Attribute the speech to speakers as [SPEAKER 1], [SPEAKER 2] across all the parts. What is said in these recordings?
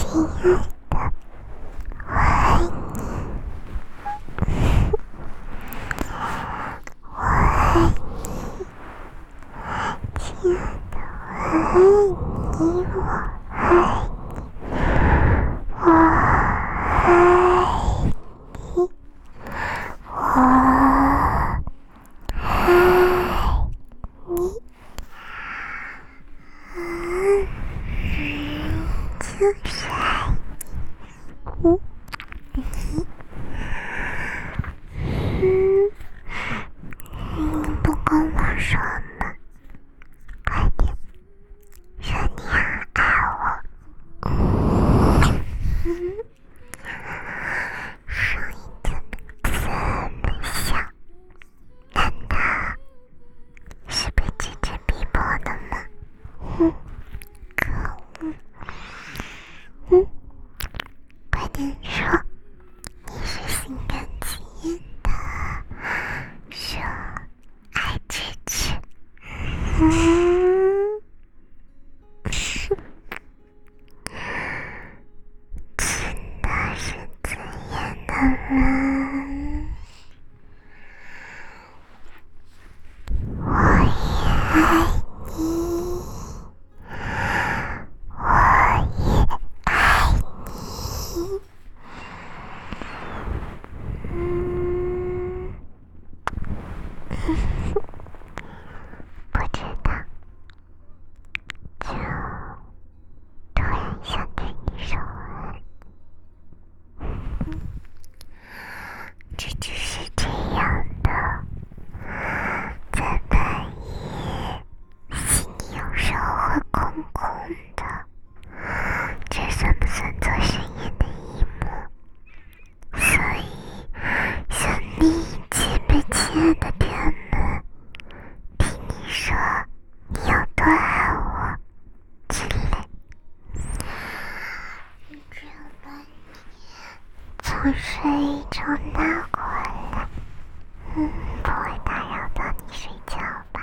[SPEAKER 1] 从睡中拿过来，不会打扰到你睡觉吧？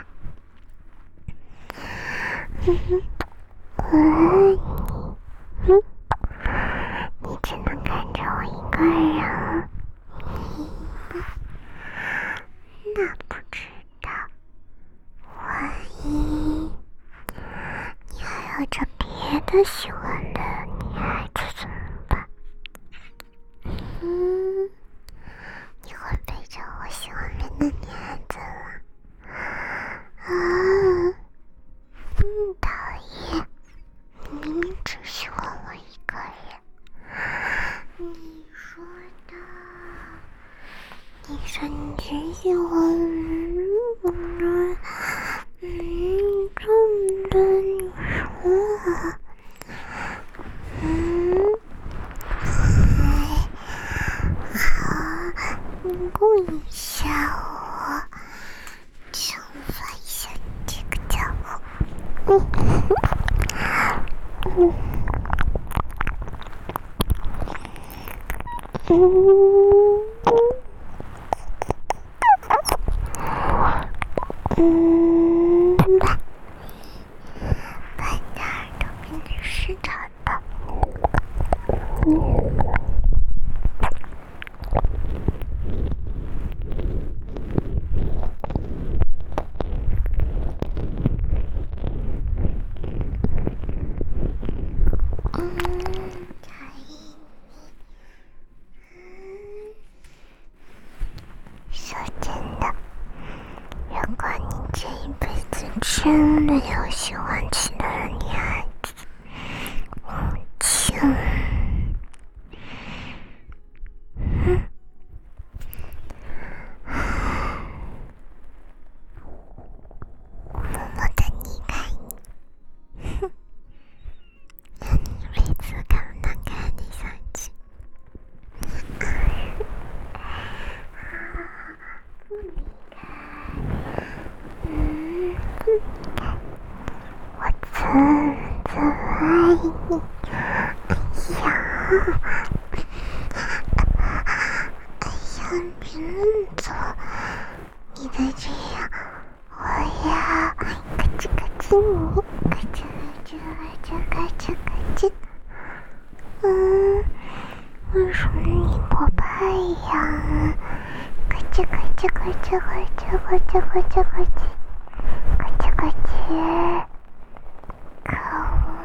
[SPEAKER 1] 你只能看着我一个人，那不知道，万一你还有着别的喜欢的女孩子怎么办？你会背着我喜欢别的女孩子了？讨厌！你明明只喜欢我一个人。你说你只喜欢我这么的你说你故意吓我，惩罚一下你这个家伙。把你的耳朵变成湿长的。说真的，如果你这一辈子真的有喜欢其他的女孩子，我默默地离开你，让你一辈子看不到可爱的小鸡。不离开，我怎么爱你？别乱走，你再这样，我要咯吱咯吱你，咯吱咯吱咯吱咯吱咯吱。 叽呱叽呱叽呱叽呱叽，呱叽呱叽。可恶！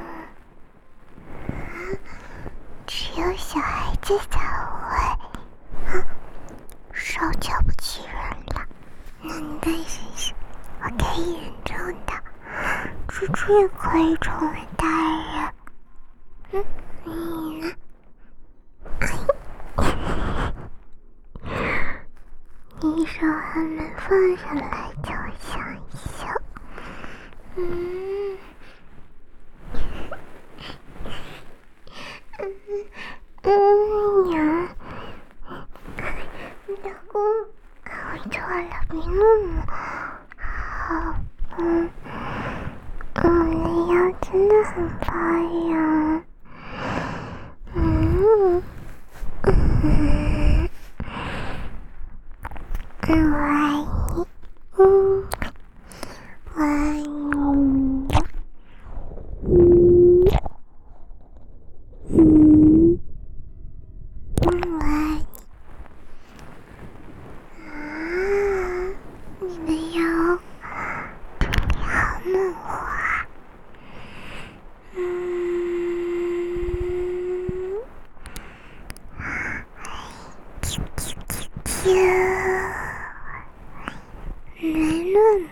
[SPEAKER 1] 只有小孩子才会啊，稍瞧不起人了。那你再试试，我可以忍住的。猪猪也可以成为大人。你呢？你手还没放下来就想笑。呀，老公，我错了，别弄我。好，我的腰真的很发痒。我爱你，我爱你，我爱你。你的腰好暖和啊。没论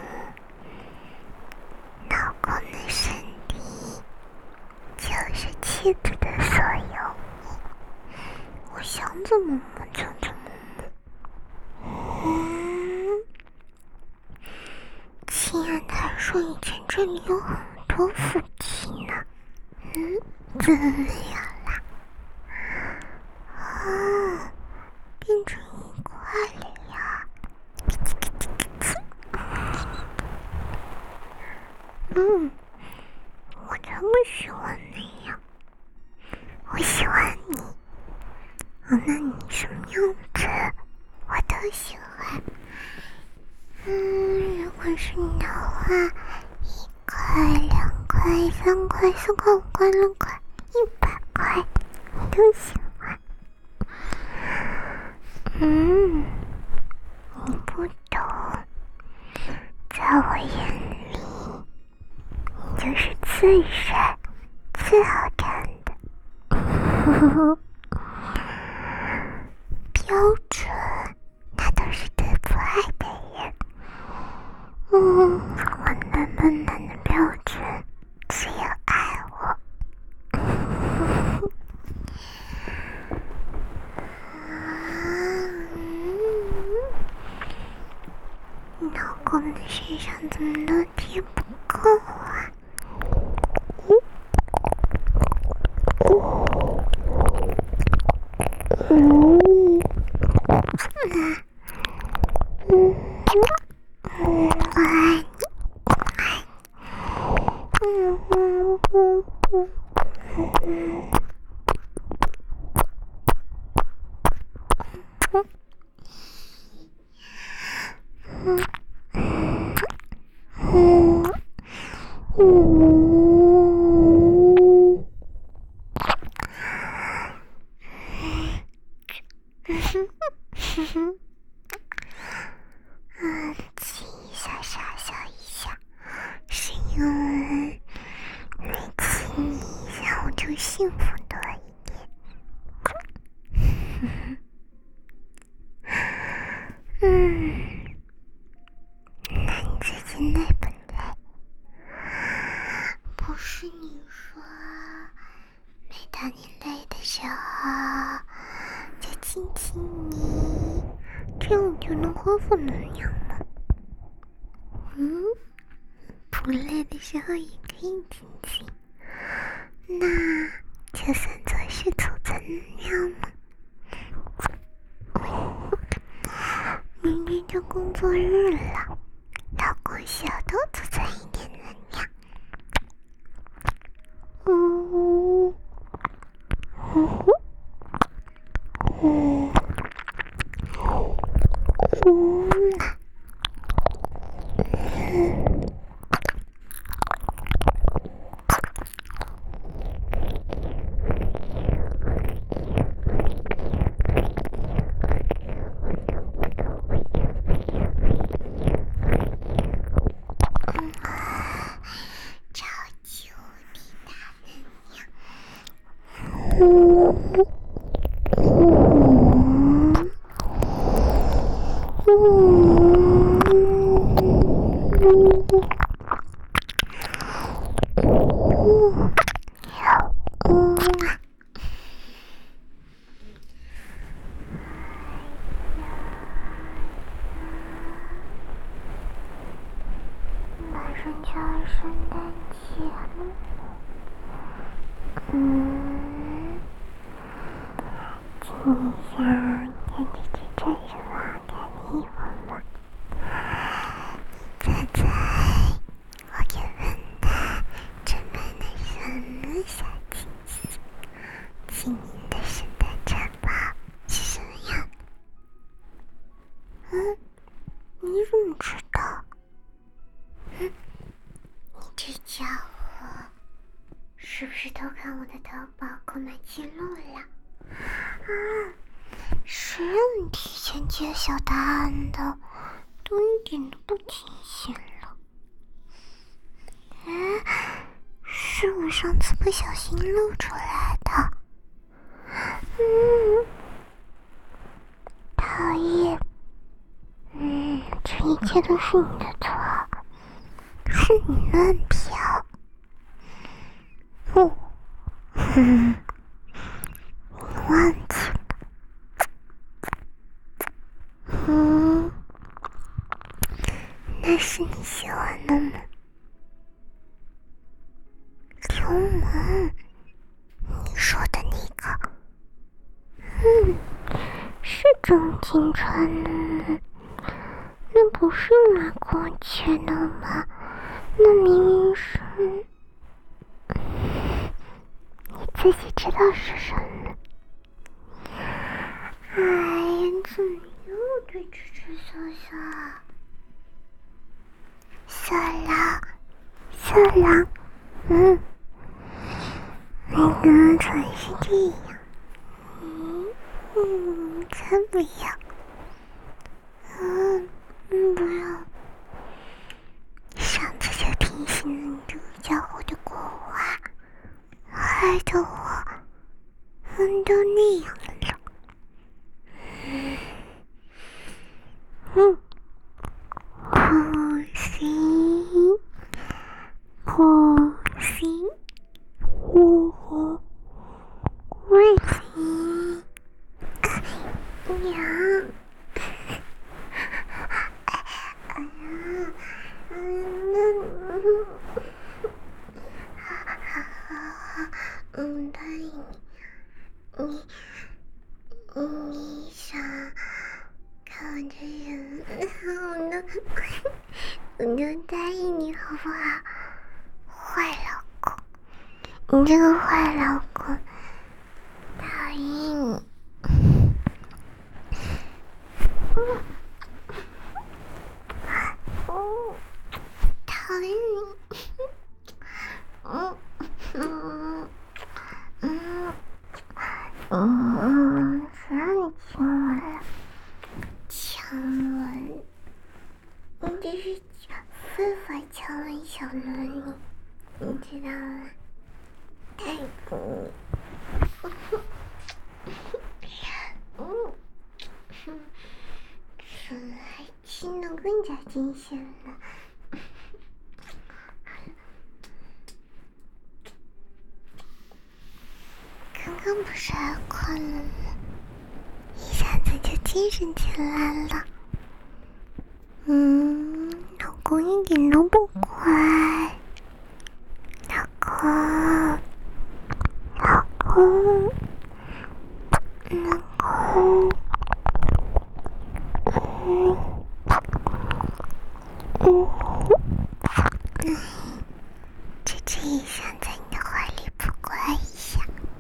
[SPEAKER 1] 老公的身体就是妻子的所有，我想怎么摸就怎么摸。亲爱的还说以前这里有很多腹肌呢。怎么样啦？变成一块了呀。我才不喜欢那样，我喜欢你。那你什么样子我都喜欢。如果是你的话，1块、2块、3块、4块、5块、6块、100块，我都喜欢。你不懂，在我眼里，你就是最帅、最好看的。标准，那都是对不爱的人。我暖的标准，只有爱我。老公的身上怎么都贴不够啊？我爱你，亲一下，傻笑一下，是因为每亲你一下我就幸福多一点。那你最近累不累？不是你说，每当你累的时候，就亲亲你，这样你就能恢复能量吗？不累的时候也可以亲亲，那就算作是储存能量吗？明天就工作日了，老公需要多储存一点能量。 是不是偷看我的淘宝购买记录了？谁让你提前揭晓答案的？都一点都不惊喜了。是我上次不小心露出来的。讨厌。这一切都是你的错，是你乱飘。你忘记了？那是你喜欢的吗？流氓，你说的那个，是张金川的，那不是拿过去的吗？那明明是。自己知道是什么？哎呀，怎么又对吱吱笑笑啊？色狼，你跟纯是这样，才不要，不要，上次就提醒了你这个家伙的过话。害得我都那样了。不行，不行，娘，答应你想看我这人，我就答应你好不好？坏老公，你这个坏老公，讨厌你。讨厌你。谁让你亲我了？强吻，你这是非法强吻小萝莉，你知道吗？太不怎么还亲得更加惊险了？刚刚不是还困了吗？一下子就精神起来了。老公一点都不乖。老公，这一下在你的怀里不乖一下。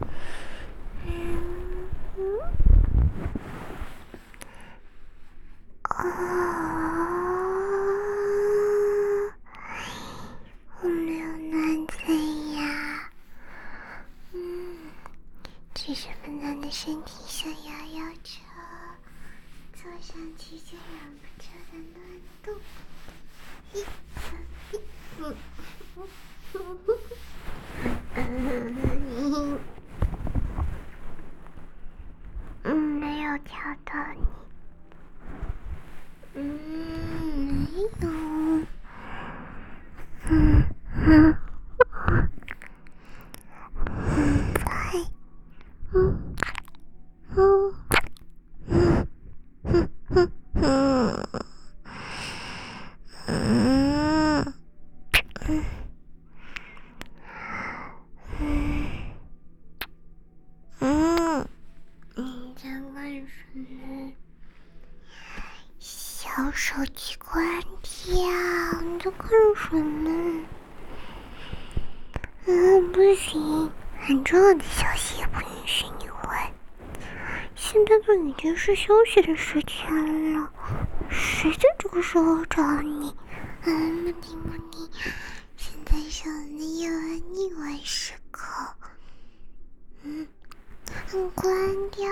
[SPEAKER 1] 我没有难嘴呀。只是笨蛋的身体想摇摇着，坐上去就忍不住的乱动。 把我手机关掉！你在干什么？不行，很重要的消息也不允许你回。现在都已经是休息的时间了，谁在这个时候找你？莫蒂，现在是我们的夜晚腻歪时刻。关掉！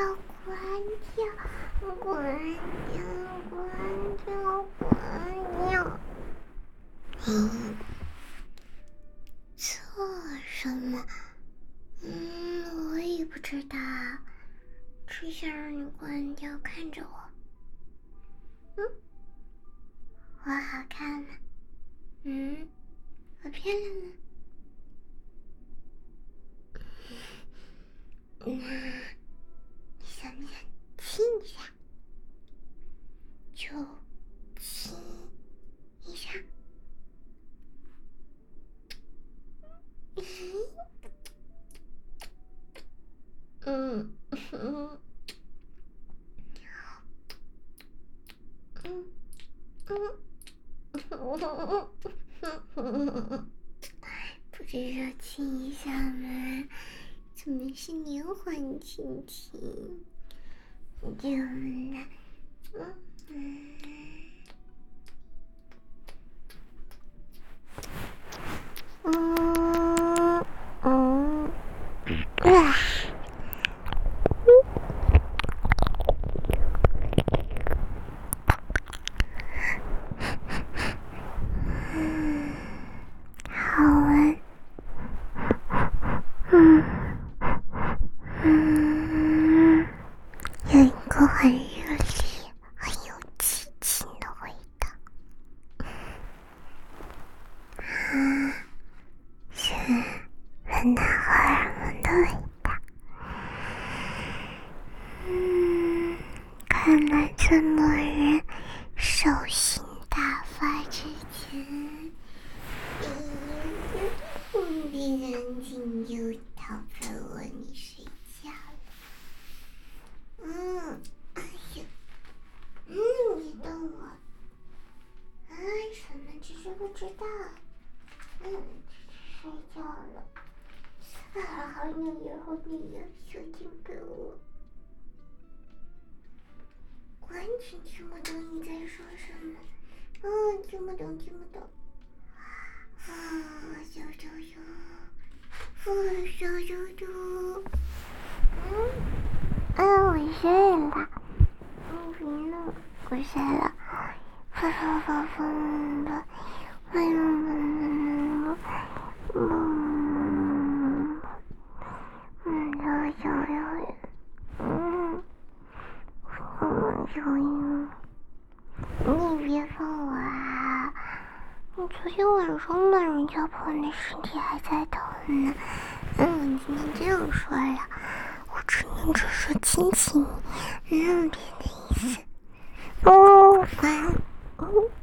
[SPEAKER 1] 做什么？我也不知道，只想让你关掉，看着我。我好看吗？我漂亮吗？你想不想亲一下？就亲一下。不是说亲一下吗？怎么是连环亲亲？这么的，好闻。有一个很热烈、很有激情的味道，是闻到荷尔蒙的味道。看来这么人手心大发之前，别安静就逃跑我你睡觉了。哎呀，别动我。什么只是不知道。睡觉了。好女人，好女人，小心给我。完全听不懂你在说什么。听不懂。小猪猪，我睡了。别了，我睡了。你别放我啊！你昨天晚上把人家朋友的身体还在疼呢。今天这样说了，我只能只说亲亲你，别的意思。晚安。